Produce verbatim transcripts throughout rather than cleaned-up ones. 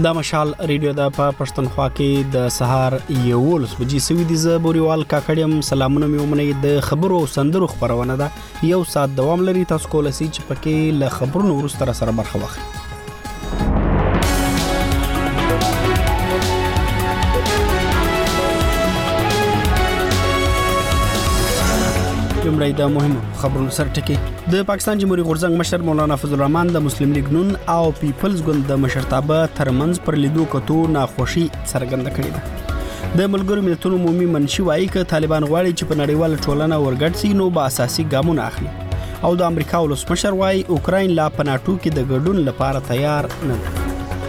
دا مشال ریډیو د په پښتونخوا کې د سهار یولس بجې سوي دي. زه بوريوال کاکړم. سلامونه مې ومنئ. د خبرو سندرو خبرونه ده یو ساعت دوام لري. تاسو کولای شئ چې پکې له خبرونو وروسته سره برخه واخلئ. لومړی د مهمو خبرونو سره ټکی. د پاکستان جمهوریت غورځنګ مشر مولانا فضل الرحمن د مسلم لیگ نون او پیپلز ګوند د مشرتابه ترمنځ پر لیدو کتو ناخوشي څرګنده کړې ده. د ملګرو ملتونو عمومي منشي وايي چې طالبان غواړي چې په نړیواله ټولنه ورګډ شي نو به اساسي ګامونه اخلي. او د امریکا ولسمشر وايي اوکراین لا په ناتو کې د ګډون لپاره تیار نه ده.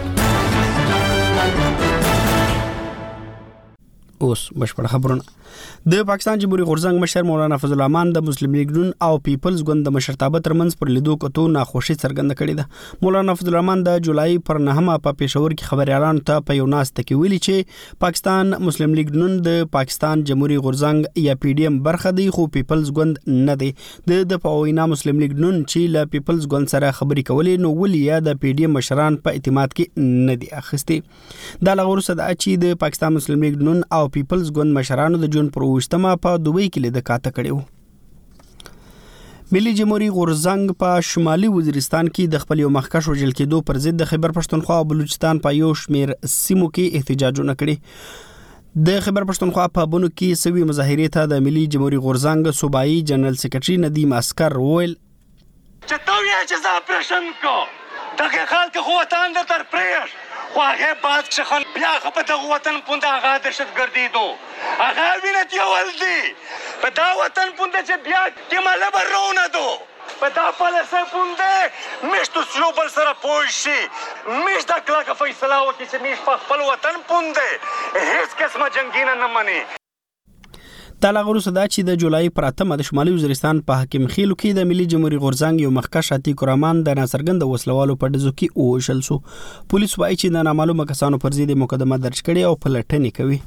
اوس بشپړ خبرونه. د پاکستان جمهوریت غورځنګ مشر مولانا فضل الرحمن د مسلم لیگ نون او پیپلز ګوند د مشرتابه ترمنځ پر لیدو کتو ناخوشي څرګنده کړې ده. مولانا فضل الرحمن د جولای پر نهمه په پېښور کې خبريالانو ته په یو ناسته کې ویلي چې پاکستان مسلم لیگ نون د پاکستان جمهوریت غورځنګ یا پی ډی ایم برخه دی خو پیپلز ګوند نه دی. د د پوینا مسلم لیگ نون چې له پیپلز ګوند سره خبرې کولې نو ولې یا د پی ډی ایم مشران په اعتماد کې نه دي اخستي. دا لغور صدا چې د پاکستان مسلم لیگ نون او پیپلز ګوند مشرانو د جون پر وشتمه په دوبۍ کې لیدل کاته کړیو. ملي جمهوریت غورځنګ په شمالي وزیرستان کې د خپل یو مخکښ وژل کېدو پر ضد د خیبر پښتونخوا او بلوچستان په یو شمیر سیمو کې احتجاجونه کړي. د خیبر پښتونخوا په بونو کې سوي مظاهرې ته د ملي جمهوریت غورځنګ صوبایي جنرال سیکریټري ندیم اسکر وویل چې تو یې چې زه اپریشن کو دغه خلک خو وطن در تر پریش خو هغه بعد چې خل بیا خو په دغه وطن پونده هغه دهشتګردي دو هغه وینت یو ولدي په دا وطن پونده چې بیا کماله برونه دو په دا پالیسه پونده مشتو سلوبل سره پوشي مش دا کلاکه فیصله وکړي چې مش په خپل وطن پونده هیڅ قسمه جنگینه نه مني. دا لغورو صدا چې د جولای پر اتمه د شمالي وزیرستان په حکیم خیلو کې د ملي جمهوریت غورځنګ یو مخکښ عتیق الرحمن د ناڅرګند وسلوالو په ډزو کې ووژل شو. پولیس وايي چې د نامعلومه کسانو پر ضد مقدمه درج کړې او پلټنې کوي.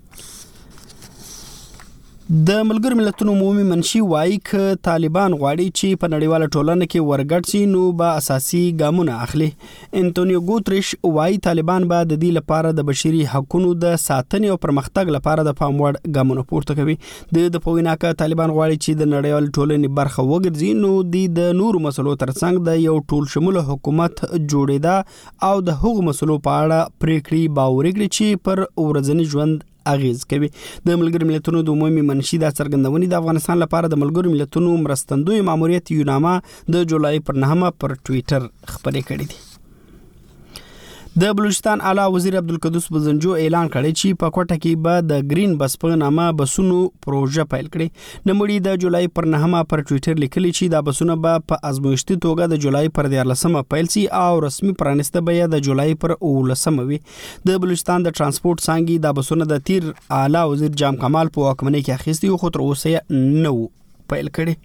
د ملګرو ملتونو عمومي منشي وايي چې طالبان غواړي چې په نړیواله ټولنه کې ورګډ شي نو به اساسي ګامونه اخلي. انټونیو ګوتریش وايي طالبان به د دې لپاره د بشري حقوقو د ساتنې او پرمختګ لپاره د پام وړ ګامونه پورته کوي. د د پویناکا طالبان غواړي چې د نړیواله ټولنې برخه وګرځي نو د نورو مسلو ترڅنګ د یو ټول شموله حکومت جوړېدا او د هغو مسلو په اړه پریکړې باور کړي چې پر ورځني ژوند اغیز کوي. د ملګرو ملتونو د عمومي منشي د څرګندونې د افغانستان لپاره د ملګرو ملتونو مرستندوی ماموریت یوناما د جولای پر نهمه پر ټوئیټر خبرې کړې دي. د بلوچستان اعلی وزیر عبدالقدوس بزنجو اعلان کړی چې په کوټه کې به د گرین بس په نامه بسونو پروژه پیل کړي. نموړي د جولای پر نهمه پر ټوئیټر لیکلي چې دا بسونه به په ازمویشتي توګه د جولای پر دیارلسمه پیل شي او رسمي پرانسته به د جولای پر اولسمه وي. د بلوچستان د ترانسپورت څانګې د بسونه د تیر اعلی وزیر جام کمال په واکمنۍ کې اخیستي خو تر اوسه نو پیل کړي.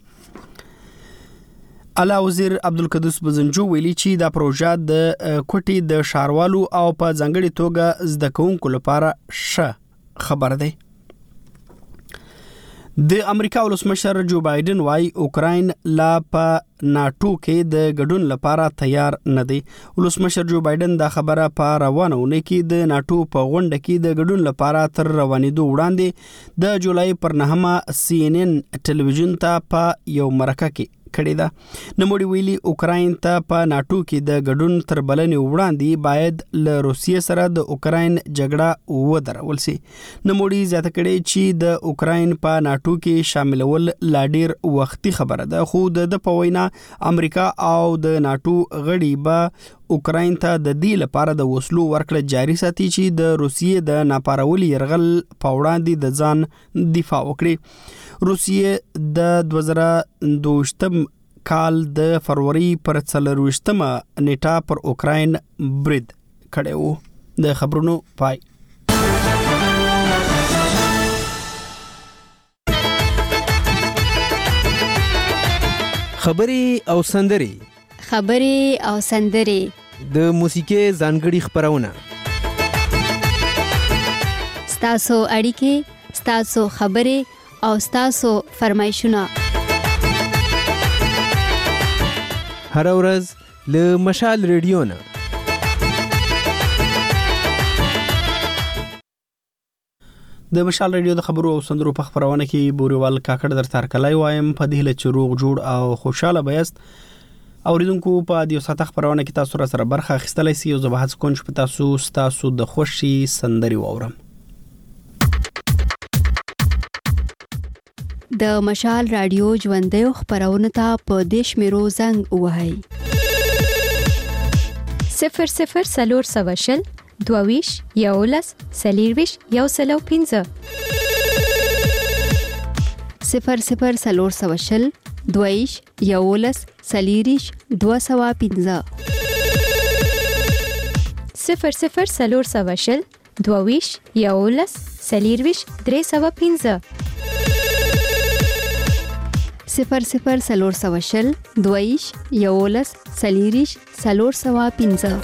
اعلی وزیر عبدالقدوس بزنجو ویلي چې دا پروژه د کوټي د شاروالو او په ځانګړي توګه زده کوونکو لپاره ښه خبر دی. د امریکا ولسمشر جو بایدن وايي اوکراین لا په ناتو کې د ګډون لپاره تیار نه دی. ولسمشر جو بایدن دا خبره په روانه ونه کې د ناتو په غونډه کې د ګډون لپاره تر روانېدو وړاندې د جولای پر نهمه سی ان ان ټلویزیون ته په یو مرکه کې کړی ده. نموړي ویلي اوکراین ته په ناتو کې د ګډون تر بلنې وړاندې باید له روسیې سره د اوکراین جګړه ودرول شي. نموړي زیاته کړي چې د اوکراین په ناتو کې شاملول لا ډیر وختي خبره ده خو د په وینا امریکا او د ناتو غړي به اوکراین ته د دې لپاره د وسلو ورکړه جاري ساتي چې د روسیې د ناپارولي يرغل په وړاندې د ځان دفاع وکړي. روسیې د دوه زره دوه کال د فروری پر څلرویشتمه نیټه پر اوکراین برید کړی و. د خبرونو پای. خبري او سندري خبري او سندري د موسیقي ځانګړي خبرونه ستاسو اړیکې ستاسو خبري او ستاسو فرمایشونه هر ورځ له مشال ریډیو نه د مشال رادیو د خبرو او سندرو په خبرونه کې بوريوال کاکړ در تار کلای وایم په دې له چروغ جوړ او خوشاله بیاست اوریدونکو په دې ساته خبرونه کې تاسو سره برخه اخیستلای شئ او زه به هڅه کوم چې تاسو تاسو د خوشي سندري واورم. د مشال رادیو ژوندۍ خبرونه ته په دیش میرو زنګ وهاي صفر صفر سلور سواشل دوویش یولس سلیرویش یو سلو پینځه صفر صفر سلور سواشل دوویش یولس سلیریش دو سوا پینځه صفر صفر سلور سواشل دوویش یولس سلیرویش درې سوا پینځه صفر صفر سلور سواشل دویش یولس سلیریش سلور سوا پینځه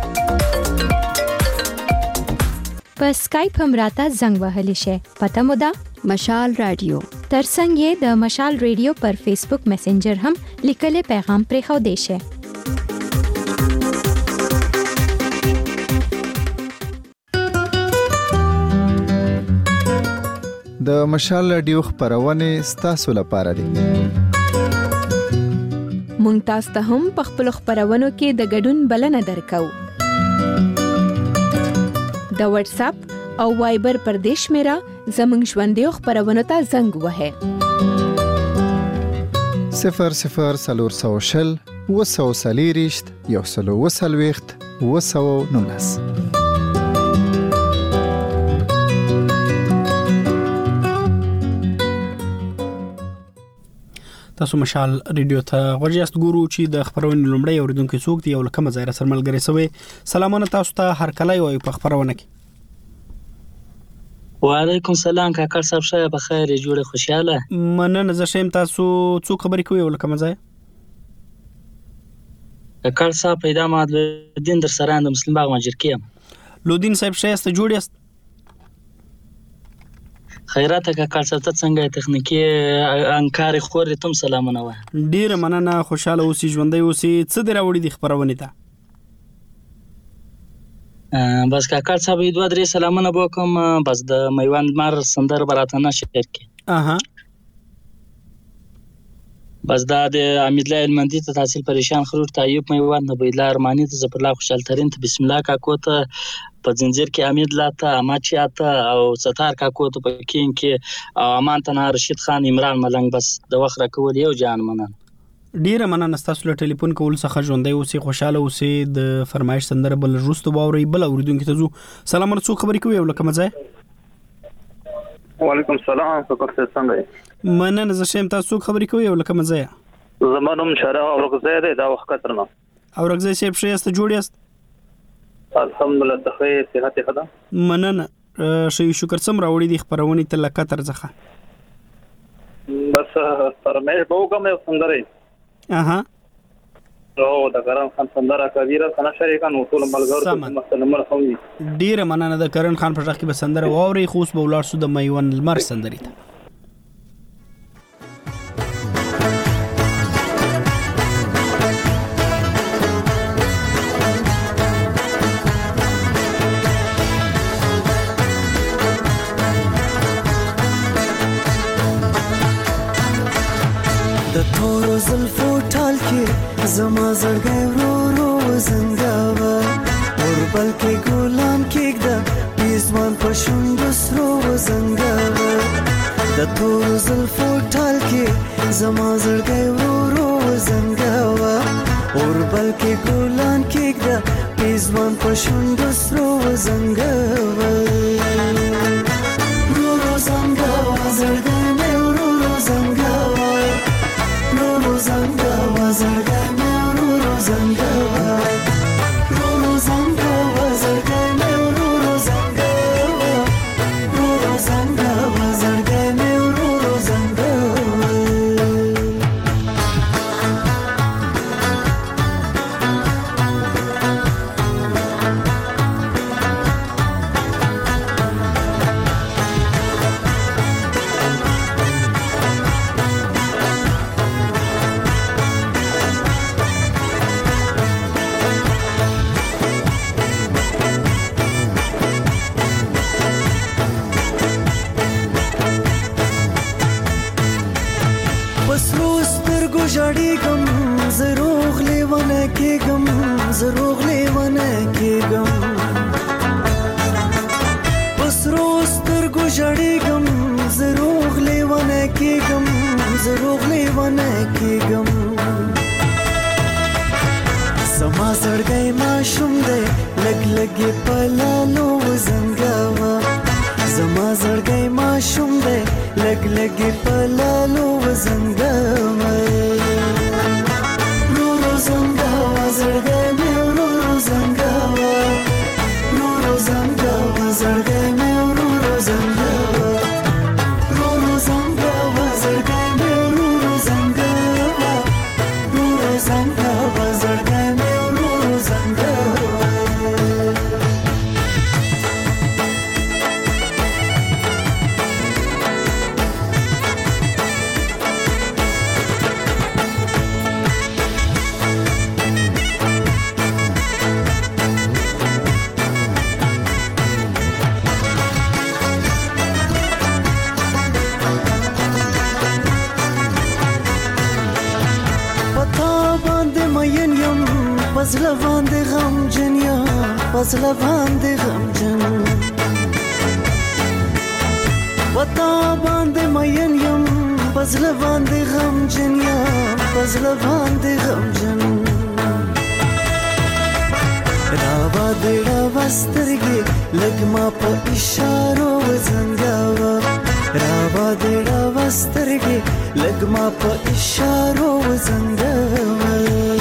په سکایپ هم راته زنګ وهلی شي. پته مو ده مشال رادیو ترڅنګ یې د مشال رادیو پر فیسبوک میسنجر هم لیکلي پیغام پرې خو دی شي. د مشال رادیو خبرونه ستاسو لپاره دي. مونږ تاسو ته هم په خپل خبرونو کې د ګډون بلنه درکو. د واتس اپ او وایبر پر دیش میرا زمنګ ژوندۍ خبرونو ته زنګ وهه صفر صفر سلور سوشل وسو سلیریشت یو سلو وسلويخت وسو نونس. تاسو مشال رادیو ته ورجاست ګورو چې د خبرونې لومړی اوریدونکو څوک دی او لکه مزایره سره ملګری سوی. سلامونه تاسو ته هر کله یو په خبرونه کې. وعلیکم سلام کاکړ صاحب شه بخیر جوړه خوشاله مننه زه شیم. تاسو څوک خبرې کوي او لکه مزای کاکړ صاحب پیدا ماد دین در سره د مسلمان باغ ماجر کیم لودین صاحب شه است جوړ است خیرات کاکړ صاحب ته څنګه تخنیکی انکار خور تم سلامونه و ډیر مننه خوشاله اوسې ژوندۍ اوسې. څه دی راوړي د خبرونه ته؟ بس کاکړ صاحب دوه درې سلامونه وکم بس د میوند مار سندر براته نه شیر کی اها بس دا د امید الله المندی ته تحصیل پریشان خرور تایوب میوند نه بیلا ارمانی ته زپر الله خوشال ترین ته بسم الله کاکو ته په زنجیر کې امید لاته اماچی اته او ستار کاکو ته پکین کې امان ته رشید خان عمران ملنګ بس د وخت راکول یو جان مننه. ډیره مننه تاسو له ټلیفون کول څخه ژوندۍ اوسې خوشاله اوسې. د فرمایش سندره بل روستو باوري بل اوریدونکو ته زو سلامونه څو خبرې کوي ولکه مزه. وعلیکم السلام فقط څنګه مننه زه شیم. تاسو خبرې کوي ولکه مزه. زمانم شرع او رغزه ده دا وخت ترنه او رغزه شپ شې است جوړ است الحمدلله تخیر صحت خدا مننه شي شکر سم راوړي د خبرونه ته لکه تر ځخه بس فرمایش به کوم یو سندره اها او د کرن خان سندره کبیره کنا شریکان ټول ملګرو ته مسلمان خوي ډیر مننه د کرن خان په ځخ کې به سندره واوري خوش به ولار سو د میوان المر سندري ته. زما زړګي ورو ورو زنګاوه اوربل کې ګلان کېږده پیزوان په شونډو سرو زنګاوه د تور زلفو ټال کې زما زړګي ورو ورو زنګاوه اوربل کې ګلان کېږده پیزوان په شونډو سرو زنګاوه ورو زنګاوه زړګي مې ورو زنګاوه ورو زنګاوه زړګي Zangawa, Roro Zangawa, Zargai me Roro Zangawa, Roro Zangawa, Zargai me Roro Zangawa. جړېږم زه روغ لیونه کېږم زه روغ لیونه کېږم په سرو سترګو جړېږم زه روغ لیونه کېږم زه روغ لیونه کېږم زما زړګی ماشوم دی لږ لږ یې په لالو وزنګوه زما زړګی ماشوم دی لږ لږ یې په لالو وزنګوه ورو ورو زنګوه زړګی مې ورو ورو زنګوه ورو ورو زنګوه زړګی مې ورو ورو زنګوه ورو ورو زنګوه زړګی مې ورو ورو زنګوه ورو ورو زنګوه زړګی مې ورو ورو زنګوه پزله باندې غمجن یم پزله باندې غمجن وتا باندې مین یم پزله باندې غمجن یم پزله باندې غمجن راوا دې راوا سترګې لږ ما په اشارو وزنګاوه راوا دې راوا سترګې لږ ما په اشارو وزنګاوه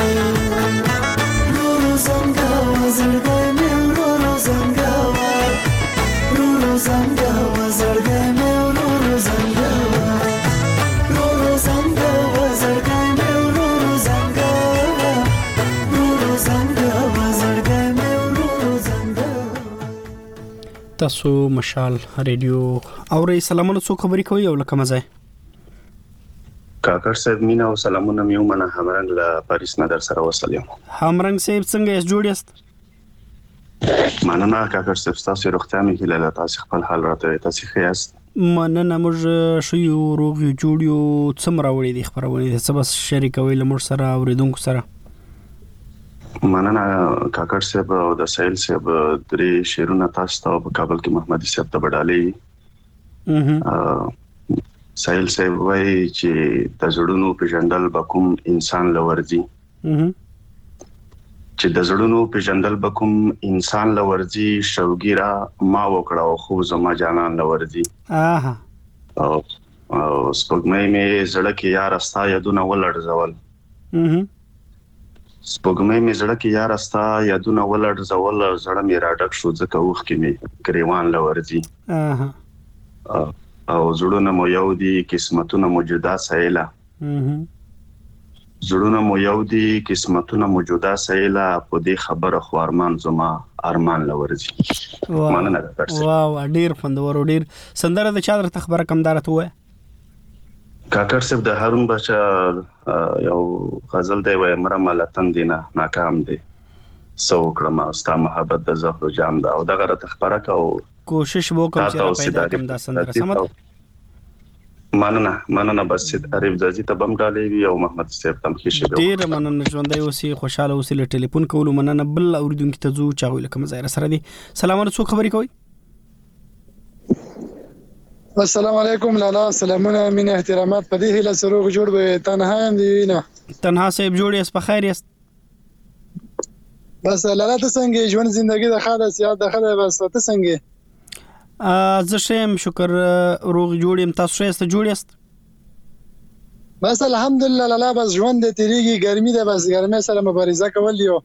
زنګاوه زړګی مې ورو ورو زنګاوه ورو ورو زنګاوه زړګی مې ورو ورو زنګاوه ورو ورو زنګاوه زړګی مې ورو ورو زنګاوه ورو ورو زنګاوه زړګی مې ورو ورو زنګاوه. تاسو مشال ریډیو اورئ. سلامونه، څوک خبرې کوي او له کومه ځای؟ کاکړ صاحب مینا او سلامونه مې ومنه. همرنګ له پاریس نه در سره وصل یم. همرنګ صاحب څنګه یې جوړ یاست؟ مننه کاکړ صاحب، تاسو روغتیا مې هیله ده. تاسو خپل حال راته تاسو ښه یاست؟ مننه، موږ ښه یو، روغ یو، جوړ یو. څه راوړي دي خبرونه دي څه بس شریکوي له موږ سره اوریدونکو سره؟ مننه کاکړ صاحب او د سایل صاحب درې شیرونه تاسو ته په کابل کې محمدي صاحب ته وډالې. سایل صاحب وایي چې د زړونو پیژندل به کوم انسان لورځي چې د زړونو پیژندل به کوم انسان لورځي شوګیرا ما وکړه او خو زما جانان لورځي. اها او سپوږمۍ مې زړه کې یار استا یادونه ولړځول. سپوږمۍ مې زړه کې یار استا یادونه ولړځول، زړه مې راډک شو ځکه وخت کې مې گریوان لورځي. اها او زړونه مو یو دي قسمتونه موجوده سایلا زړونه مو یو دي قسمتونه موجوده سایلا په دې خبره خو ارمان زما ارمان لورځي. مننه درته. واو ډیر خوندور، ډیر سندره د چا درته خبره کم دارته وای؟ کاکړ صاحب د هارون بچا یو غزل دی وای مره ملتن دینه ناکام دی سو کړم استا محبت د زهر جام دا او دغه راته خبره کو کوشش وکم چې پیدا کوم دا سندره سمت. مننه مننه بس عارف ځي ته بم ډالې وی او محمد صاحب تم کې شي. ډیر مننه، ژوندۍ اوسې، خوشاله اوسې. له ټلیفون کولو مننه. بل اوریدونکو ته زو چاوي لکه مزایر سره دي. سلامونه، څوک خبرې کوي؟ السلام علیکم لالا، سلامونه، مين احترامات. په دې هله سروغ جوړ به تنها دی نه تنها صاحب جوړ یې په خیر یاست؟ بس لالا ته څنګه ژوند زندگی د خاله سیاست د خاله بس ته څنګه؟ زه شم شکر روغ جوړ يم. تاسو یاست جوړ یاست؟ بس الحمدلله لالا، بس ژوند د تیریږي، ګرمي ده، بس ګرمي سره مبارزه کول یو.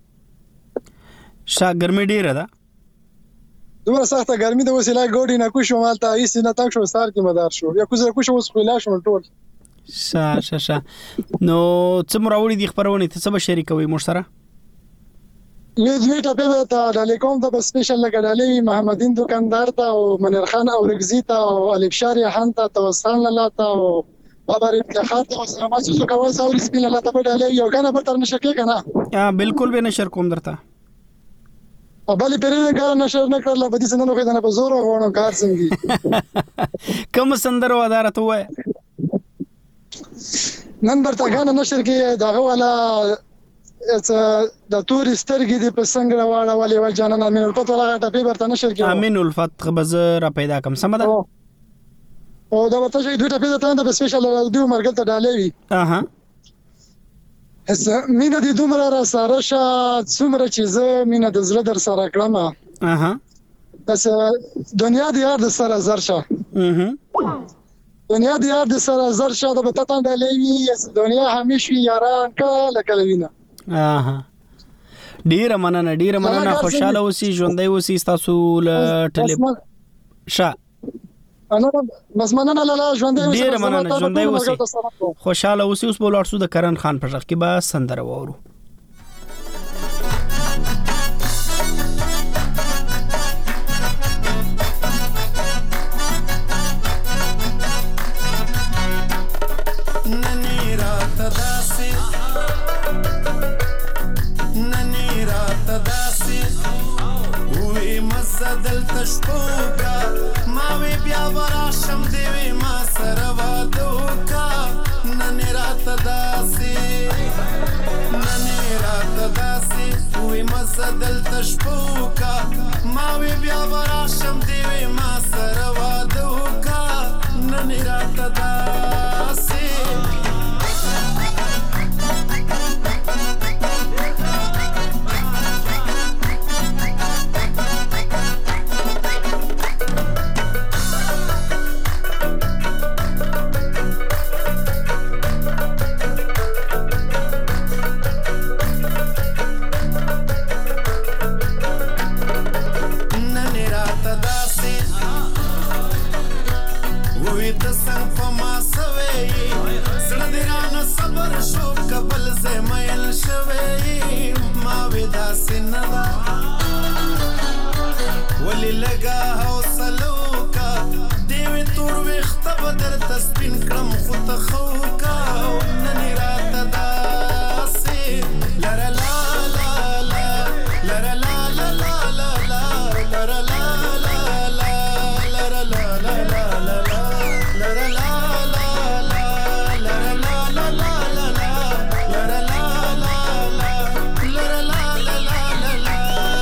شا ګرمي ډیره ده؟ دومره سخته ګرمي ده، وسیله ګوډی نه کوشو مالته ایس نه تاک شو سار کې مدار شو یا کوزه کوشو وس خلا شو ټول. شا شا شا نو څومره وړي دي خبرونه ته څه شریکوي مو سره؟ لیز میټه په ته د لیکوم د سپیشل لګړلې محمدین دکاندار ته او منیر خان او رگزی ته او الف شاری خان ته توسان لاته او بابا ابتخار ته سلامات شو کول ساور سپین لاته په ډالې یو کنه به تر نشه کې کنه. ها بالکل به نشر کوم درته. او بلی پرې کار نشر نه کړل په دې سندرو کې نه په زور غوڼو کار څنګه. کوم سندرو ادارته وای؟ نن برتګان نشر کې دغه والا د تور سترګې د پسنګ راواله ولې ول جانان امین الفت ولا ټپی برته نشر کې امین الفت خبر را پیدا کم سم ده او دا ورته شي دوی ټپی ته د سپیشل دوی مرګ ته ډالې وي اها اس مینه د دومره را سره شا څومره چې زه مینه د زړه در سره کړم اها بس دنیا د یار د سره زر شه اها دنیا د یار د سره زر شه د بتاتان ډالې وي دنیا همیشه یاران کله کله وینه اها ډیر مننه ډیر مننه خوشاله اوسئ ژوندۍ اوسئ تاسو له ټلیفون شا انا بس مننه لاله ژوندۍ اوسئ ډیر مننه ژوندۍ اوسئ خوشاله اوسئ اوس په لارسو د کرن خان پر ځخ کې به سندره وورو دل تشپوکا ماوی بیا وراشم دیوی ما سروا دوکا ننی رات داسی ننی رات داسی وی مزا دل تشپوکا ماوی بیا وراشم دیوی ما سروا دوکا ننی رات داسی ولی لگا حوصلو کا دیوی تور ویخت بدر تسپین کرم خود خوکا ننی رات داسی لرا لا لا لا لرا لا لا لا لا لا لرا لا لا لا لرا لا لا لا لا لرا لا لا لا لرا لا لا لا لا لرا لا لا لا لرا لا لا لا لا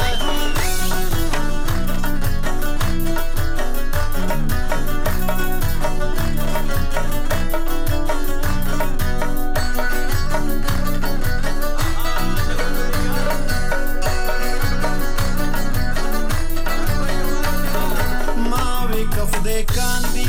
کاندی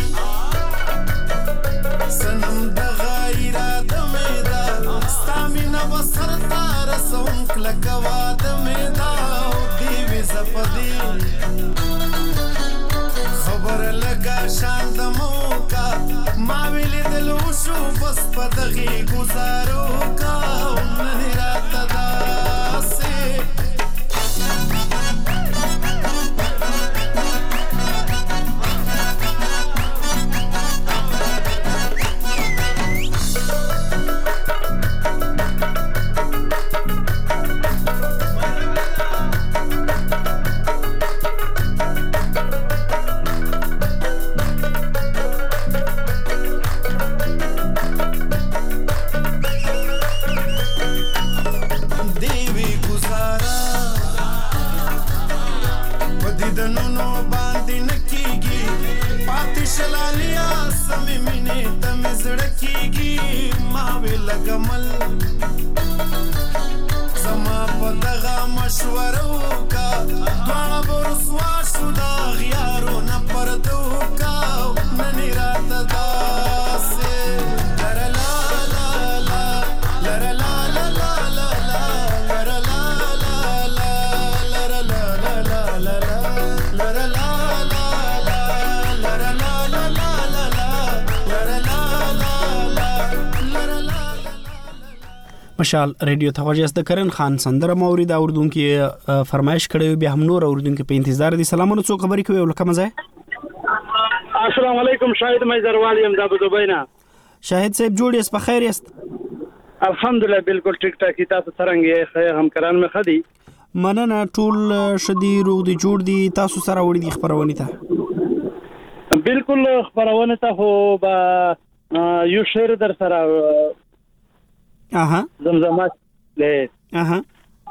سنم د غیرا د میدا ستامینا وسر تار سوم کلکوا د میدا دی وی زپدی خبر لگا شان د موکا ما ویل دلو شو بس پدغي گزارو کا ننی رات داسه لګمل زما په دغه مشورو کا دواړه ورسوا شو دا غیارو نه پردو کا ننی رات داسه لرا لا لا لا لرا لا لا لا لا لرا لا لا لا لرا لا لا لا لا لرا لا لا لا لرا لا لا لا لا لرا لا مشال ریډیو ته وجه د کرن خان سندره مورید اوردونکو فرمایش کړي به هم نور اوردونکو په انتظار دي. سلامونه څو خبرې کوي ولکه مزه. السلام علیکم شاهد مزروال یم د دوبۍ نه. شاهد صاحب جوړ یې په خیر یاست؟ الحمدلله بالکل ټیک ټاک. تاسو څنګه یې؟ همکاران مې خدي مننه ټول شدي روغ دي جوړ دي. تاسو سره وړي دي خبرونه ته؟ بالکل خبرونه ته هو با یو شعر در سره اها زمزمه له اها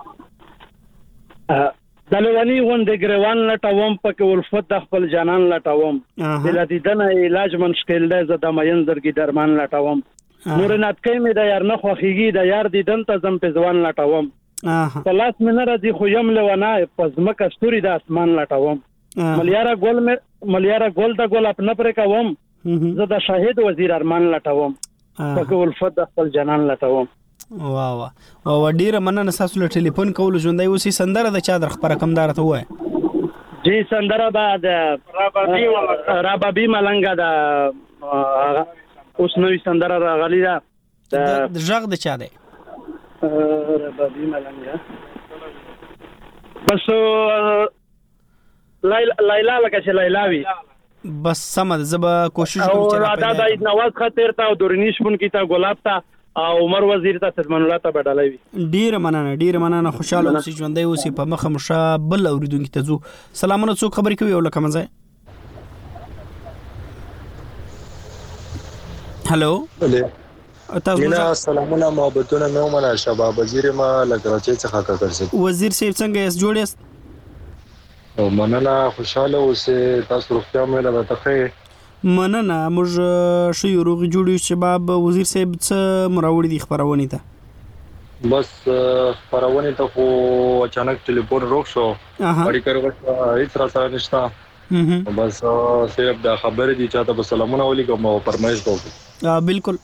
د لونی غونډه ګریوان لټوم پکې ولفت د خپل جانان لټوم د لدیدنه علاج من شکل ده ز د مین درګي درمان لټوم نور نات کې مې د یار نه خوخيږي د یار دیدن ته زم په ځوان لټوم پلاس مې نه راځي خو یم لونه پزمکه ستوري د اسمان لټوم ملياره ګل مې ملياره ګل د ګل خپل پر کوم زه د شاهد وزیر ارمان لټوم پکې ولفت د خپل جانان لټوم واه واه او ډیره مننه تاسو له ټلیفون کول ژوندۍ اوسې سندره د چا در خبره کم دار ته وای جی سندره بعد رابابی رابابی ملنګا دا اوس نوې سندره راغلی دا د ژغ د چا دی رابابی ملنګا بس لایلا لکه چې لایلاوی بس سمه زبا کوشش کوم چې او دا د نواز خاطر ته او دورنیش پون کی ته ګلاب ته او عمر وزیر ته سلمان الله ته بدلوي ډیر مننه ډیر مننه خوشاله اوسې ژوندۍ اوسې په مخه مشه بل اوریدونکو ته زو سلامونه څوک خبرې کوي ولکه مزه هالو مینا سلامونه محبتونه مې ومنه شباب وزیر ما لکراچي څخه کاکړ وزیر صاحب څنګه یې جوړ یاست او مننه خوشاله اوسې تاسو روغتیا مې له تخې مننه موږ شو یو روغ جوړی شباب وزیر صاحب څه مراوړي دي خبرونه ته بس خبرونه ته خو اچانک ټلیفون روغ شو اړیکه کړو هیڅ را سره نشته بس صرف دا خبره دي چې تاسو سلامونه ولیکم او فرمایش وکړو بالکل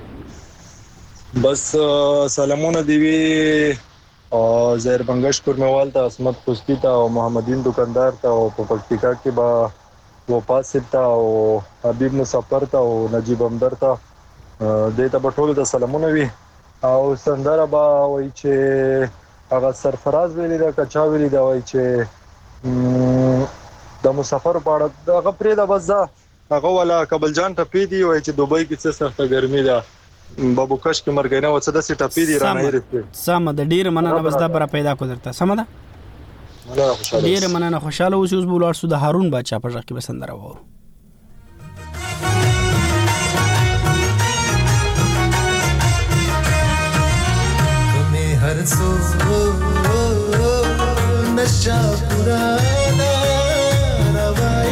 بس سلامونه دی وی او زهر بنگش کورموال ته اسمت خوستی ته او محمدین دکاندار ته او په پکتیکا کې با وفات ستا او حبیب مسافر ته او نجیب همدر ته د ته بټول د سلامونه وی او سندره با وای چې هغه سرفراز ویلی دا کچا ویلی دا وای چې د مسافر پاړه هغه پرې دا بس دا هغه ولا کابل جان ټپی دی وای چې دوبۍ کې څه سخته ګرمي ده بابو کش کې مرګ نه وڅ د سي ټپی دی رانه رسې سم د ډیر مننه بس دا بر پیدا کو درته سم ده ډیر مننه خوشاله اوسې اوس بولار سو د هارون بادشاہ په ځخ کې بسندره وو تمہیں ہر سو نشہ پرانا روائی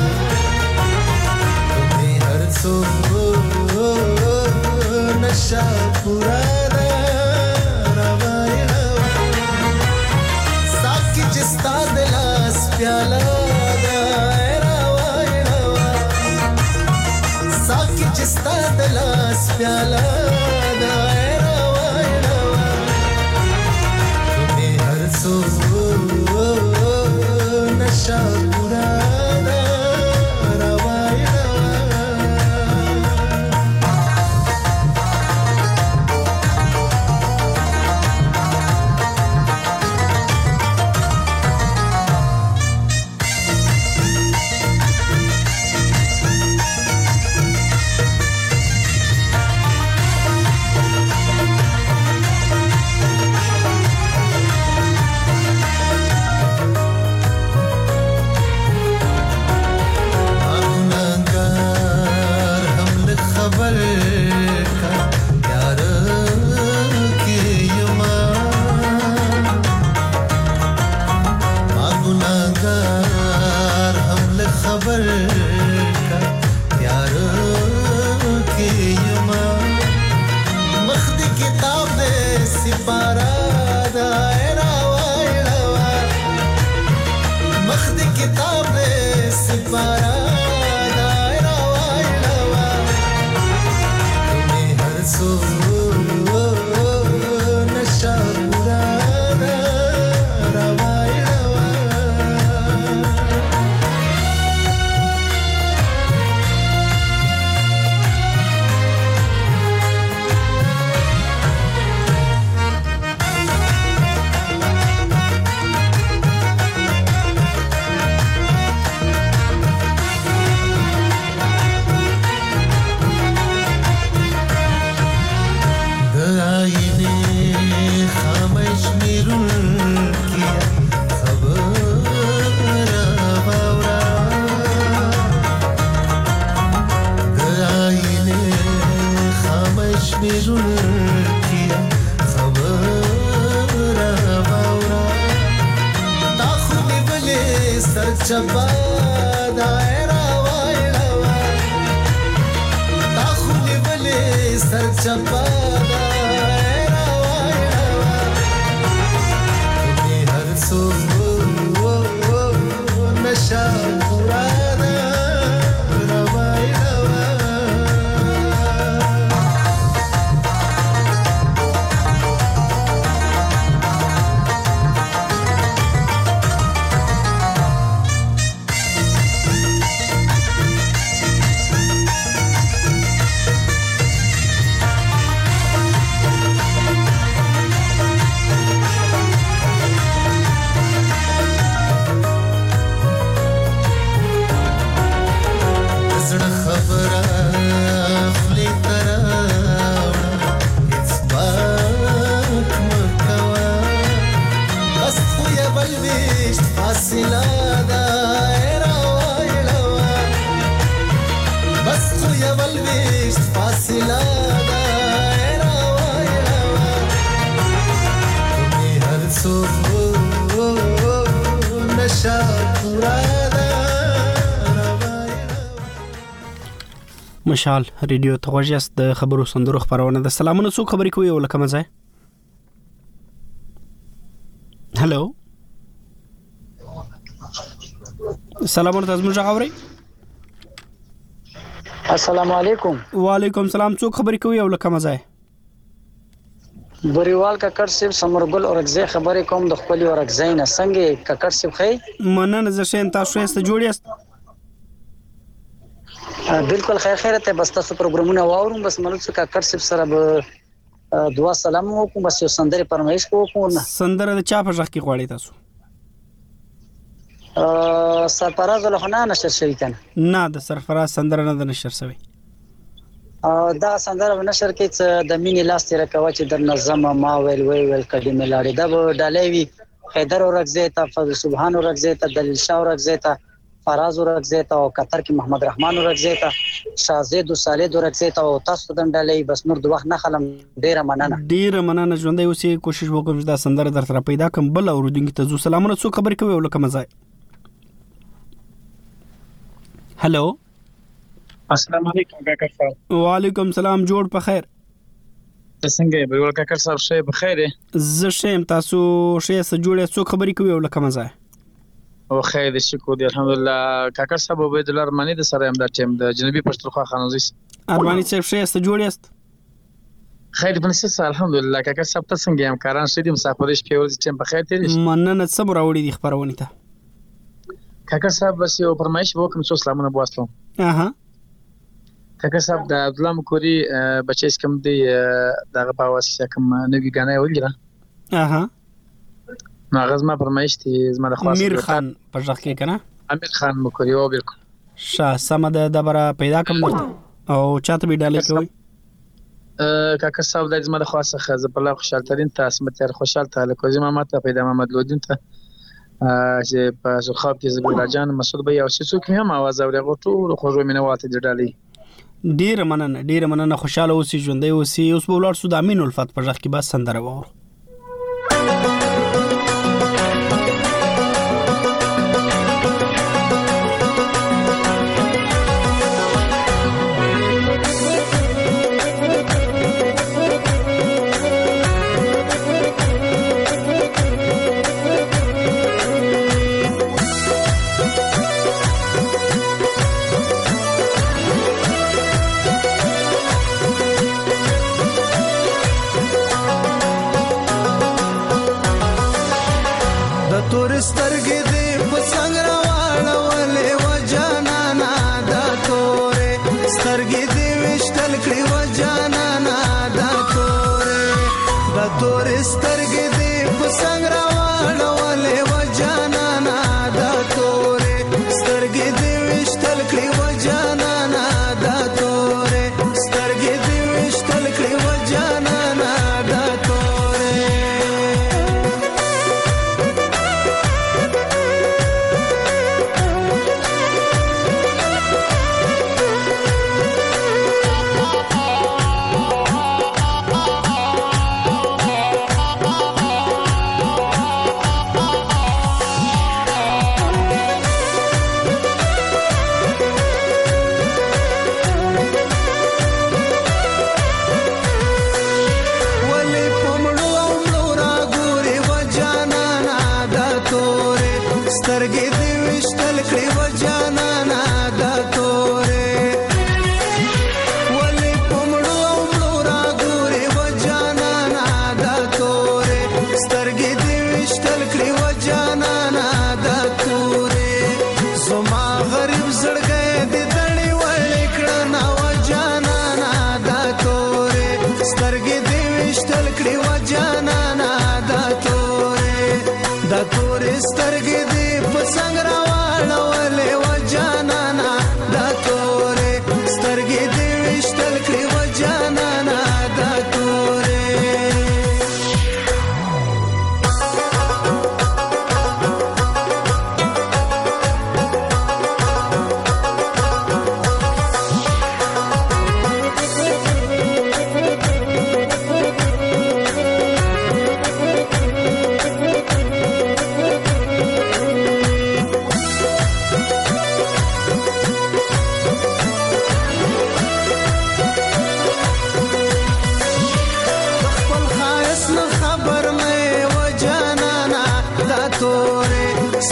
تمہیں ہر سو نشہ پرانا روائی جستا دلاس پیالا دائرہ وائرہ ساکی جستا دلاس پیالا دائرہ وائرہ تمہیں ہر سو نشہ پرانا मेरुल की سرچپا دایرا وایلوا تا خو نیولې سرچپا دایرا وایلوا دې هر څو نشا رانا مشال ریډیو توجس د خبرو سندرو خبرونه د سلامونه څو خبرې کوي ولکه مزه هالو سلامونه تاسو موږ غوړی السلام علیکم وعلیکم السلام څو خبرې کوي ولکه مزه بریوال ککر سیب سمرګل اورګزې خبرې کوم د خپل اورګزې نه څنګه ککر سیب خې مننه زه شین تاسو سره جوړیاست بالکل خیر خیر ته بس تاسو پروګرامونه واورم بس ملک څخه ککر سیب سره به دعا سلام وکم بس یو سندره پرمایش کوم سندره د چا په ځخ کې غواړی تاسو ا سرفراز له خنا نشر شوی کنه نه د سرفراز سندره نه د نشر شوی ا دا سندره نشر کې د مینې لاس تیر کوي چې د نظم ما ویل وی ویل کډی ملاړي دا ډالېوي حیدر اورګزې ته فضل سبحان اورګزې ته دلیل شاه اورګزې ته فراز اورګزې ته او قطر کې محمد رحمان اورګزې ته شازید صالح اورګزې ته او تاسو د ډالې بس نور د وخت نه خلم ډیره مننه ډیره مننه ژوندۍ اوسې کوشش وکم چې دا سندره درته پیدا کوم بل اوردونکو ته زو سلامونه څو خبرې کوي ولکه مزه هالو السلام علیکم کاکر صاحب وعلیکم السلام جوړ په خیر څنګه به ول کاکر صاحب شه په خیر زه شم تاسو شه سره جوړه څو خبرې کوي ولکه مزه او خیر شکر دی الحمدلله کاکر صاحب عبید الله ارمانی د سره امدا ټیم د جنوبي پښتونخوا خانوزي ارمانی صاحب شه سره جوړیاست خیر بنسس الحمدلله کاکر صاحب تاسو څنګه هم کاران شدي مسافرش په ورځ ټیم په خیر تیری مننه صبر اوړي د خبرونه ته کاکر صاحب بس یو فرمایش وکم څو سلامونه بواسطه اها کاکر صاحب د عبد الله مکوري بچیس کوم دی دغه په واسطه کوم نوی غانه وګړه اها ناغز ما فرمایش تی زما د خاص امیر خان په ځخ کې کنه امیر خان مکوري او بالکل شاه سمد د برا پیدا کوم او چاته به ډالې کوي کاکر صاحب د زما د خاصه خزه په لغ خوشاله ترين تاسو متر خوشاله تعالی کوزي ما ماته پیدا محمد لودین ته چې په خواب کې زبیلا جان مسعود بھائی او څوک هم आवाज اوري غوټو خوږو مینه واته جړالي ډیر مننه ډیر مننه خوشاله اوسې ژوندې اوسې اوس په ولر سود امین الفت پر ځخ کې بس سندره وور سترګې دې په څنګه راوړلې و جانانا دا تورې سترګې دې وشتل کړې و جانانا دا تورې دا تورې سترګې دې په څنګه راوړلې و جانانا دا تورې سترګې دې وشتل کړې و جانانا دا تورې سترګې دې وشتل کړې و جانانا دا تورې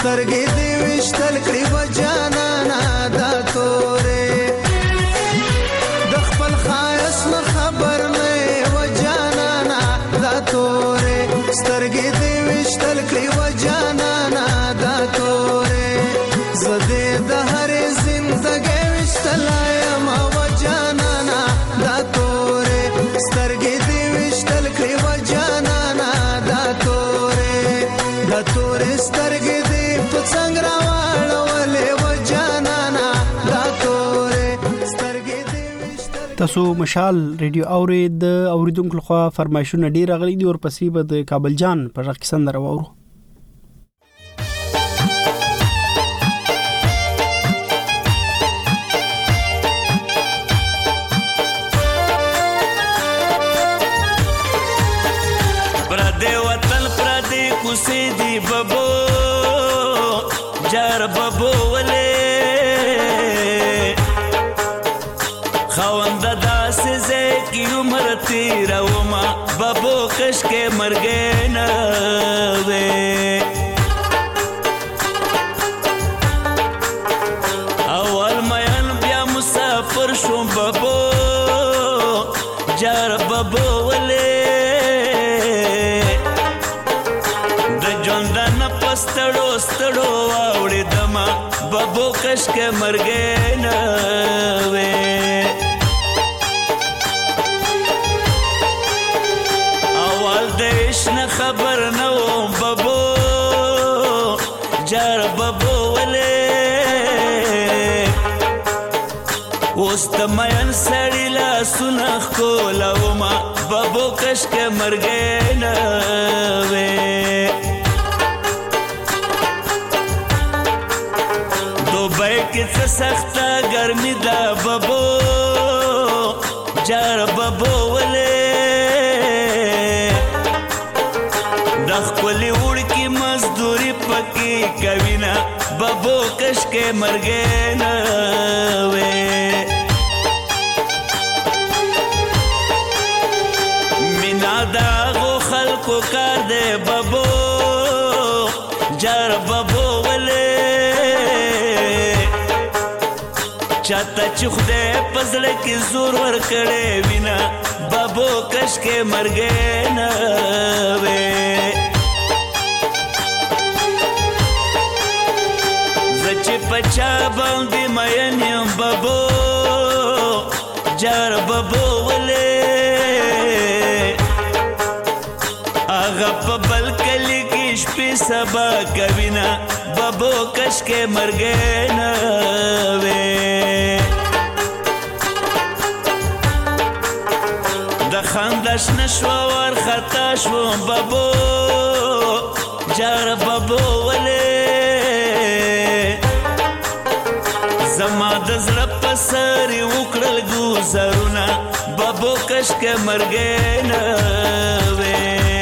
سترګې دې وشتل کړې و جانانا دا تورې د خپل خایس نه خبر نه و جانانا دا تورې سترګې دې وشتل کړې و جانانا دا تورې زده د هرې زندګۍ وشتلایم و جانانا دا تورې سترګې دې وشتل کړې و جانانا دا تورې دا تورې سترګې دې په څنګ راواړولې و جانانا دا تورې سترګې دې وشتل. تاسو مشال ریډیو اورید د اوریدونکو لخوا فرمایشونه ډیر غلي دي او پسې به د کابل جان پر غږ سندره وورو. کوسې دی ببو جار ببو ولې خوند داسې زکی عمر تیرا وما ببو کش کې مرګې نه وې اول مېن بیا مسافر شوم ببو جار ببو ولې ستړو ستړو واوړې دما ببو کش کې مرګې نه وې اول دیش نه خبر نه وم ببو جار ببو ولې اوس د مین سړی لاسونه ښکلومه ببو کش کې مرګې نه وې کې څه سخته ګرمي ده ببو جار ببو ولې د ښکلې وړکي مزدوري پکې کوي نه ببو کش کې مرګې نه وې مینا د هغو خلکو کار دی ببو جار ببو ولې چاته چې خدای په زړه کې زور ورکړی وینه بابو کش کې مرګې نه وې زه چې په چا باندې مین یم بابو جار بابو ولې هغه په بل کلي کې شپې سبا کوي نه بابو کش کې مرګې نه وې د خندش نشو ورخطا شوم بابو جار بابو ولې زما د زړه په سر وکړل ګوزارونه بابو کش کې مرګې نه وې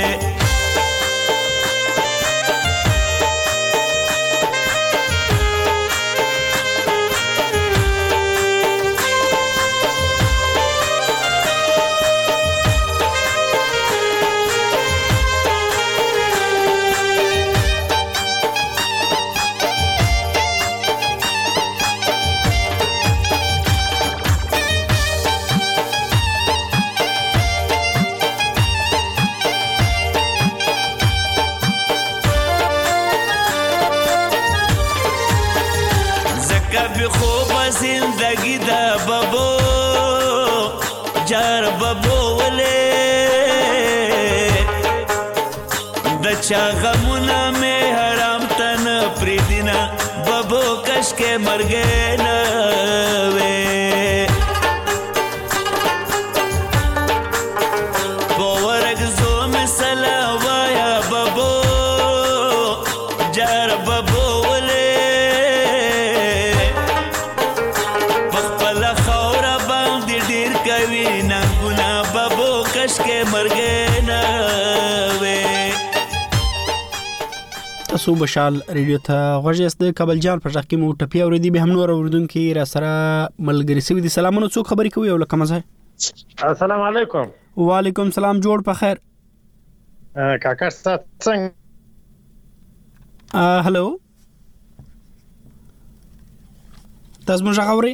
زندگی دا بابو جار بابو ولې د چا غمونه مې حرام تن پریدینا بابو کش کې مرګې نه وې په ورګزو مې سلا وایا بابو جار بابو کې مرګې نه وې. تاسو بشال ریډیو ته غوږ د کابل جان پر ځکه مو ټپی اوریدي به هم نور اوریدونکو را سره ملګری سوي دي. سلامونه، څوک خبرې کوي او لکه مزه؟ السلام علیکم. وعلیکم سلام، جوړ په خیر. کاکا څنګه؟ هالو تاسو موږ غوړي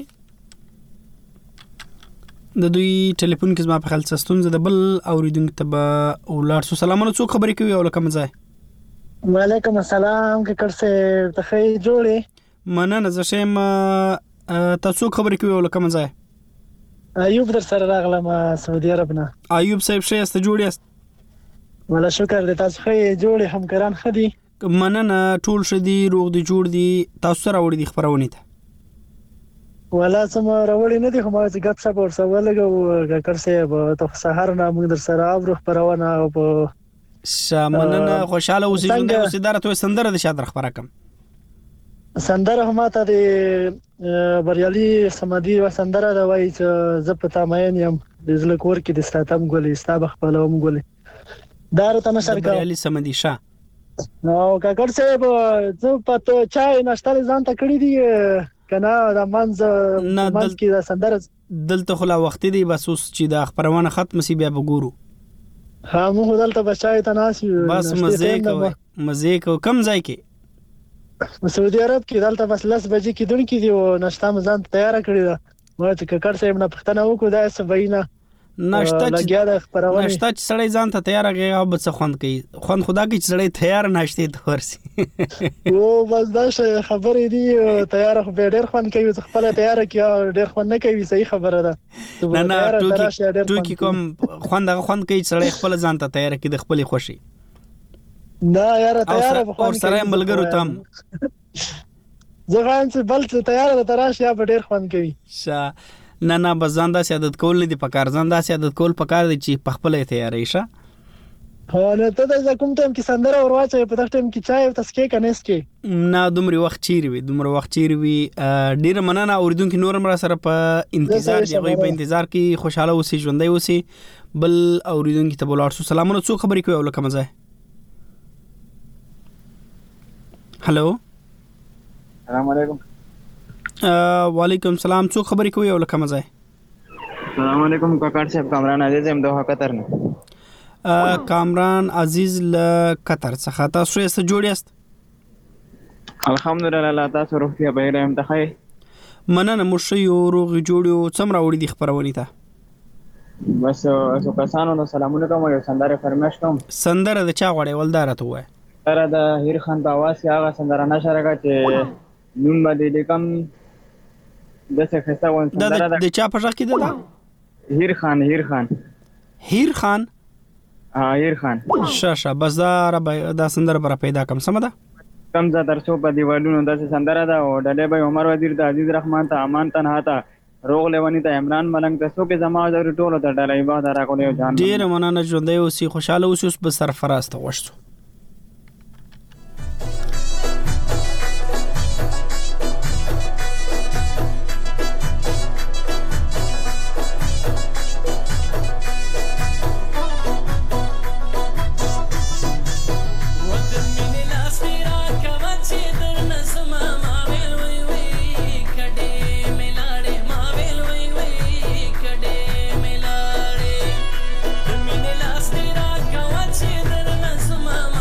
د دوی ټلیفون کې زما په خیال ستونزه د بل اوریدونکو ته به ولاړ شو. سلامونه، څوک خبرې کوي او لکه مزه؟ وعلیکم السلام، که کړسه ته خې جوړې مننه. زه شم تاسو خبرې کوي او لکه مزه؟ ایوب در سره راغلم سعودي عرب نه. ایوب صاحب شه است جوړ است؟ ولا شکر دې، تاسو خې جوړې همکاران خدي؟ مننه، ټول شدي روغ دي جوړ دي. تاسو سره وړي دي خبرونه ته؟ ولا سم راوړی نه دي، خو ما چې ګپ شپ ور سره لګو کړسه به ته سحر نه موږ در سره ابرو خبرونه او په شامننه خوشاله اوسې ژوند اوسې درته سندره د شادر خبره کم سندره هم ته د بریالي سمدي و سندره دا وای چې ز پتا مې یم د زل کور کې د ستاتم ګولې ستا بخپلوم ګولې دار ته نشر کا بریالي سمدي شاه نو کا کړسه به زه پته چای ناشته ځان ته کړی دی کنه د منځ منځ کې د سندره دلته خلا وخت دی بس اوس چې د خبرونه ختم سی بیا وګورو. ها موږ دلته بچای ته ناسي بس مزه کوي مزه کو کم ځای کې سعودي عرب کې دلته بس لس بجې کې دن کې دی او ناشته مزان تیار کړی دا ما ته ککړ صاحب نه پښتنه وکړو دا سبینا ناشته ناشته چې سړی ځان ته تیار غي او بس خوند کوي خوند خدا کې چې سړی تیار ناشته ته ورسي او بس دا خبرې دي تیار خو به ډېر خوند کوي خپل تیار کیو ډېر خوند نه کوي صحیح خبره ده نه نه ټوکی ټوکی کوم خوند هغه خوند کوي سړی خپل ځان ته تیار کوي د خپل خوشي نه یاره تیار به خوند سره ملګرو تام زغان چې بل څه تیار ده تراش یا ډېر خوند کوي شا نه نه بزاندا سیادت کول نه دی پکار زنده سیادت کول پکار دی چې پخپلې تیارې شه. ها نه ته د کوم ټیم کې سندره ورواچې په دغه ټیم کې چای او تسکې کنيس کې نه دومره وخت چیرې وي دومره وخت چیرې وي ډیر مننه اوریدونکو نور مر سره په انتظار دی غوي په انتظار کې خوشاله اوسې ژوندۍ اوسې بل اوریدونکو ته بولار سو سلامونه څوک خبرې کوي او لکه مزه؟ هالو السلام علیکم. وعلیکم سلام، څوک خبرې کوي او لکه مزه؟ السلام علیکم کاکړ صاحب، کامران عزیز ام دوه قطر نه. کامران عزیز ل قطر څخه، تاسو یې جوړ یاست؟ الحمدلله تاسو روغتیا به رحم ته خیر. مننه مو شي او روغ جوړو څومره وړي د خبرونه ته؟ بس اوسو کسانو نو سلامونه کوم یو سندره فرمایش کوم. سندره د چا غوړې ولدار ته وای؟ سره د هیر خان په आवाज هغه سندره نشره کا چې نوم باندې لیکم د څه خسته ون سندره د چا په ځکه کې ده؟ هیر خان هیر خان هیر خان ها هیر خان شاشه بازار دا سندره برا پیدا کم سم ده کم ز درسو په دیوالونو د سندره ده او ډلې به عمر وزیر د عزیز رحمان ته امان تنها ته روغ لیونی ته عمران ملنګ ته سو کې زما د ټولو د ډلې به دا راکولې جان ډیر مننه ژوندۍ اوسې خوشاله اوسې اوس به سرفراز ته وښتو. Mama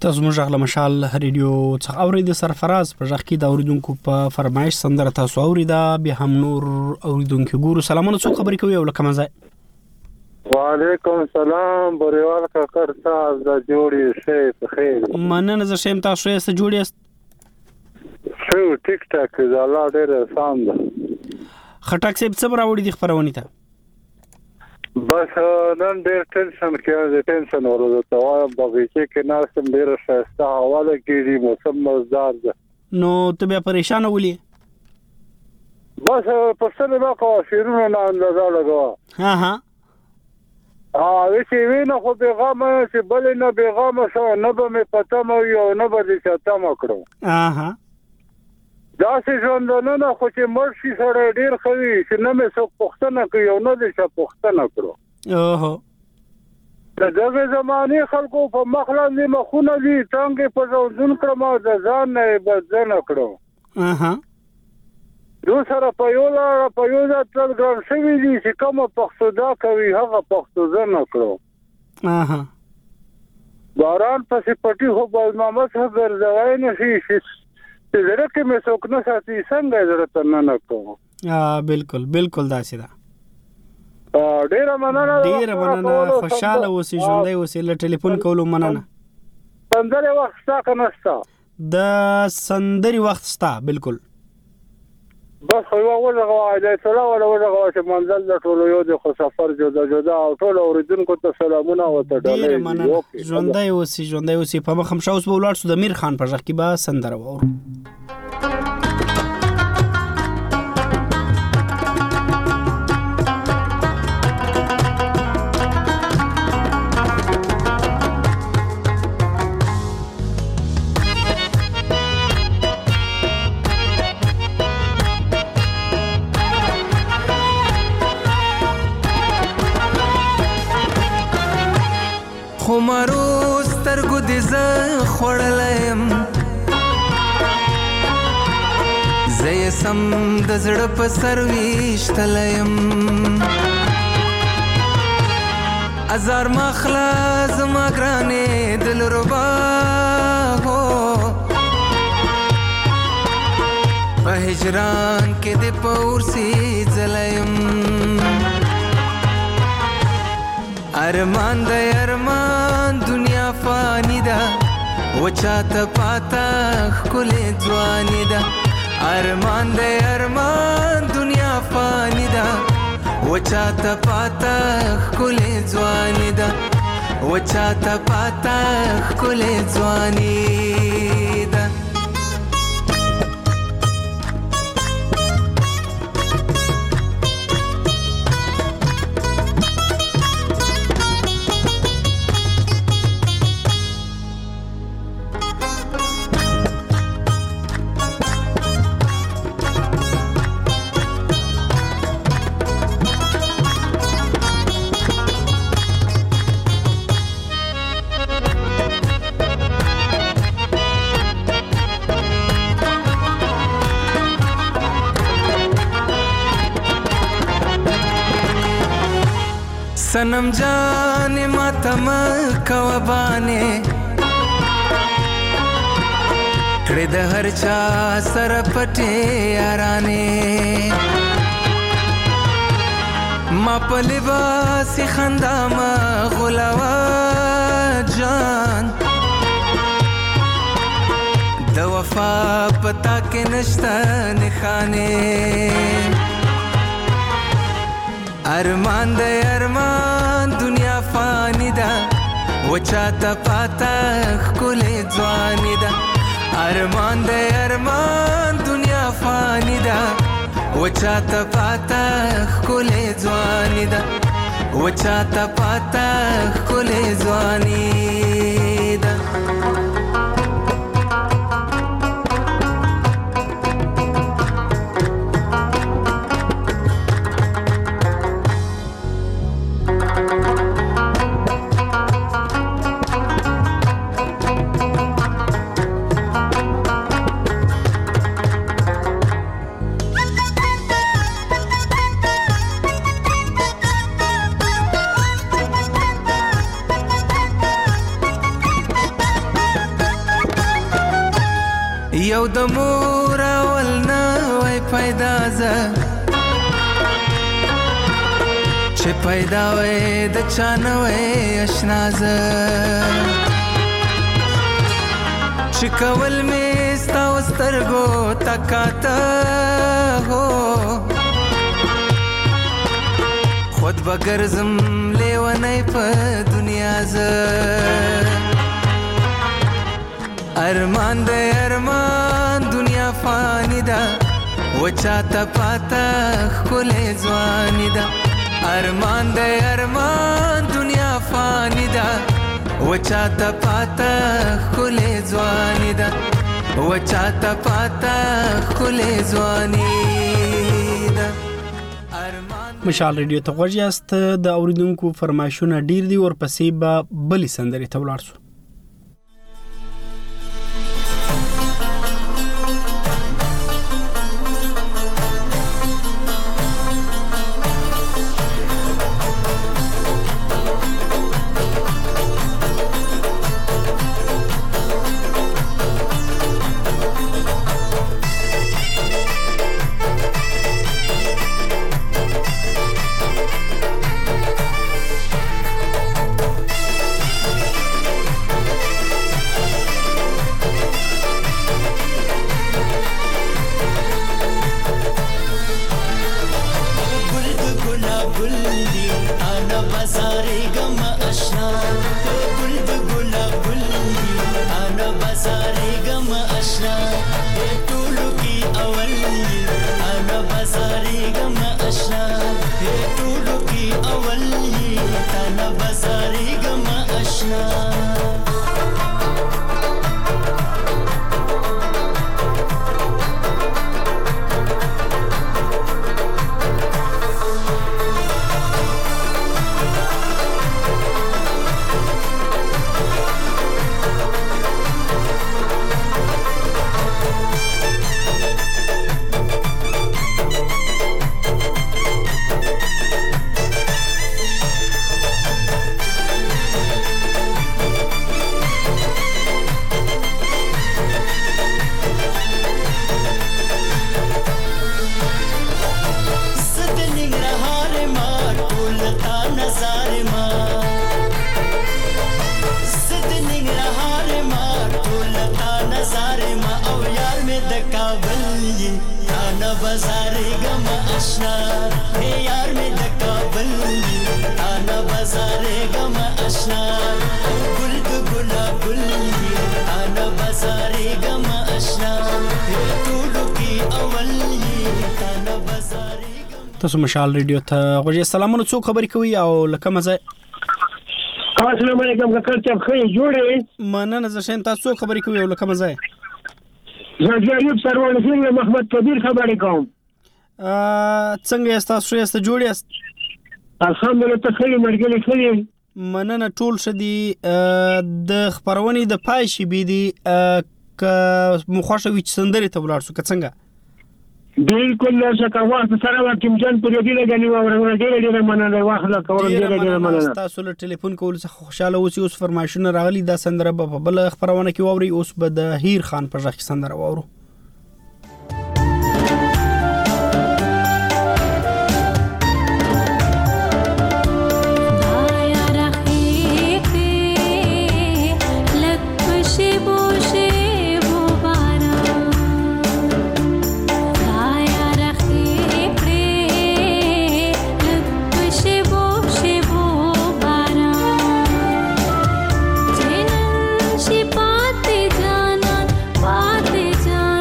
تاسو موږ غل مشال ریډیو څخه اورید سرفراز په ځخ کې د اوریدونکو په فرمایش سندره تاسو اوریدا به هم نور اوریدونکو ګورو سلامونه څو خبرې کوي او لکه مزه وعلیکم السلام بریوال کا کرتا د جوړی شي په خیر مننه زه شیم تاسو یې څه جوړی است شو ټیک ټاک زالا ډېر سام ده خټک سیب څه راوړي د خبرونه ته بس نن ډېر ټینشن کې د ټینشن ورته توایم بغیچه کې ناسم ډېر شایسته حواله کېږي موسم مزدار ده نو ته به پریشان ولې بس پښتنه با کو شیرونه نه اندازه لګوا ها ها ا وچې وینه خو پیغام چې بل نه پیغام شو نه به مې پته مو یو نه به دې چاته مکړو اها دا څه ژوند نه خو چې مرشي سره ډیر خوي چې نه مې څوک پښتنه کوي او نه دې څوک پښتنه کړو اوه د دغه زمانه خلکو په مخلاندې مخونه دي څنګه په ځون کړم د ځان نه بدل کړو اها دو سره په یو لار په یو ځل ګرام شوی دي چې کوم پښتودا کوي هغه پښتوزه نه کړو اها باران پسې پټي هو بل محمد هغه ځای نه شي زړه کې مې څوک نه ساتي څنګه زړه ته نه کوم ا بالکل بالکل داسې ده ډیر مننه ډیر مننه خوشاله اوسې ژوندۍ اوسې له ټلیفون کولو مننه سندري وخت تا کنهستا د سندري وخت ستا بالکل بس خو یو ورغه وایي ټول ورغه چې منزل د ټولو یو د خو سفر جدا جدا او ټول اوریدونکو ته سلامونه او ته ډالې ډیر مننه ژوندۍ اوسې ژوندۍ اوسې په مخم شاوس په ولار سو د میر خان په ځخ کې با سندره وور خمارو سترګو دې زه خوړلم زه یې سم د زړه په سر ویشتلم ازار مخلا زما ګرانې دلربا هو په هجران کې دې پورسي ځلم ارمان د ارمان دنیا فانی ده وچاته پاتا خلې ځواني ده ارمان د ارمان دنیا فانی ده وچاته پاتا خلې ځواني ده وچاته پاتا خلې ځواني ده सनम जाने मातम कवबाने कड़े द हर चा सर पटे याराने मा पलिबासी खंदा मा गुलावा जान द वफा पता के नश्ता निखाने ارمان د ارمان دنیا فانی ده وچاته پاتا خلې ځواني ده ارمان د ارمان دنیا فانی ده وچاته پاتا خلې ځواني ده وچاته پاتا خلې ځواني ده د مور اول نه وای پیدا زه چې پیدا وای د چا نه وای اشنا زه چې کول مې ستا و سترګو تکاته هو خود بګرځم لیونی په دنیا زه ارمان د ارمان دنیا فانی ده وچاته پاته ښکلې ځواني ده ارمان د ارمان دنیا فانی ده وچاته پاته ښکلې ځواني ده وچاته پاته ښکلې ځواني ده. مشال ریډیو ته غوږ یاست. د اوریدونکو فرمایشونه ډیر دي ورپسې به بلې سندرې ته ولاړ شو. تاسو مشال ریډیو ته غوږی سلامونه څوک خبرې کوي او لکه مزه السلام علیکم کاکا ته خې جوړې مننه زه شین تاسو خبرې کوي او لکه مزه زه جریب سروان څنګه محمد کبیر خبرې کوم ا څنګه تاسو یې ست جوړ یاست الحمدلله ته خې مرګلې خې مننه ټول شدي د خبرونې د پای شي بي دي ک مخاشه وچ سندري ته ولاړ شو څنګه بالکل شکاوات سره واکم جان پر دې لګنی و ورغله ډېر ډېر مننه واخله کول ډېر ډېر مننه تاسو له ټلیفون کول څخه خوشاله اوسئ. اوس فرمایشونه راغلي دا سندره په بل خبرونه کې ووري. اوس به د هیر خان پر ځخ سندره وورو. She bought the Jana, bought the Jana.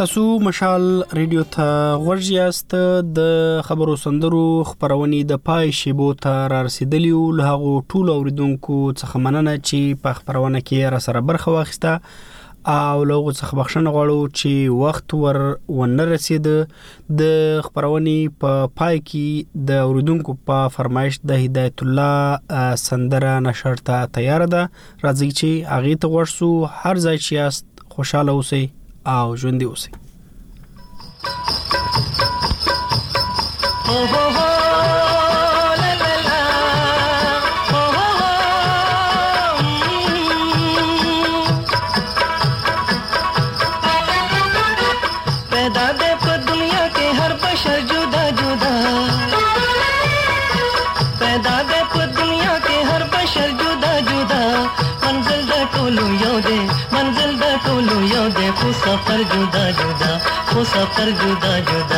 تاسو مشال ریډیو ته ورجیاست د خبرو سندرو خبرونې د پای شیبو ته را رسیدلی او له هغو ټولو اوریدونکو څخه مننه چې په خبرونه کې را سره برخه واخیسته او له هغو څخه بخښنه غواړو چې وخت ور ونه رسید. د خبرونې په پای کې د اوریدونکو په فرمایش د هدایت الله سندره نشر ته تیار ده. راځي چې هغه ته ورسو. هر ځای چې یاست خوشاله اوسئ او ژوندي اوسئ. सफर जुदा जुदा वो सफर जुदा जुदा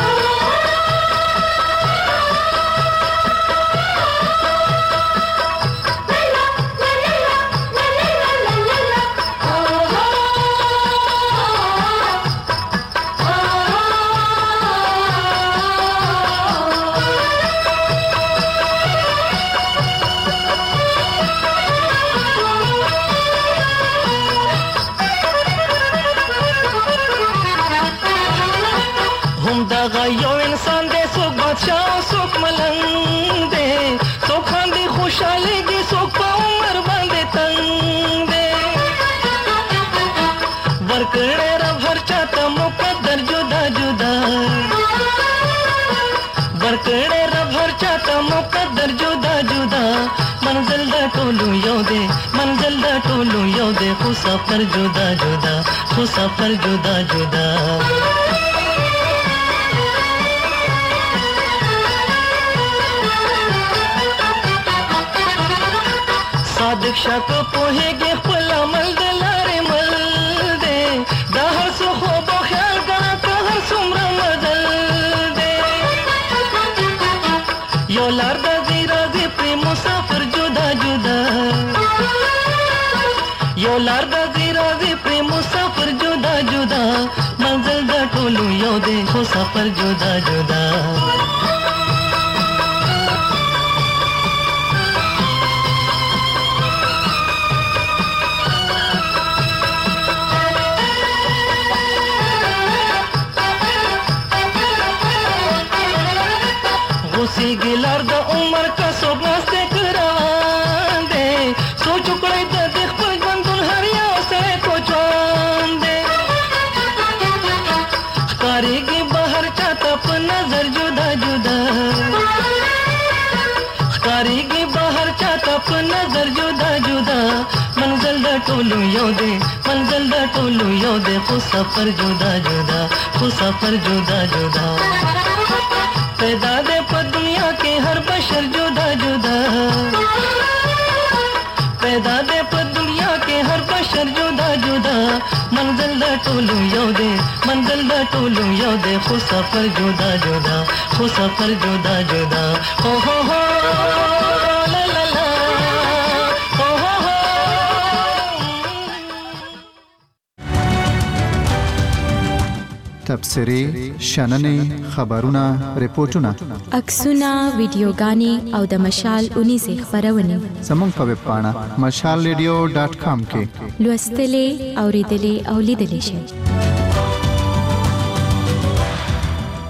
सफर जुदा जुदा वो सफर जुदा जुदा सादिक शक पोहेगे खपल अमल दलारे मल दे दहर सो खूब ख्याल करा कहर सुमरा मदल दे यो लारदा जीरा जी प्रेम मुसाफिर जुदा जुदा यो लारदा जीरा जी प्रेम मुसाफिर जुदा जुदा मंजिल दा टोलू यो दे हो सफर जुदा जुदा गुसी गिलार दा उमर का सोबनास्ते करान दे सो चुकड़े दा देख पर बंदुन हरिया से को चांद दे करेगी बाहर चाहता पर नजर जुदा जुदा करेगी बाहर चाहता पर नजर जुदा जुदा मंजिल दा टोलू यो दे मंजिल दा टोलू यो दे खु सफर जुदा जुदा खु सफर जुदा जुदा पैदा दे पर दुनिया के हर बशर जुदा जुदा पैदा दे पर दुनिया के हर बशर जुदा जुदा मंजिल दा टोलू यो दे मंजिल दा टोलू यो दे खु सफर जुदा जुदा खु सफर जुदा जुदा हो हो हो ला ला ला हो हो हो تبصرې شننې خبرونه ریپورتونه عکسونه ویډیوګانې او د مشال اونیزه خبرونه زموږ په ویب پاڼه مشال ریډیو ډاټ کام کې لوستلې اوریدلې او لیدلې شئ.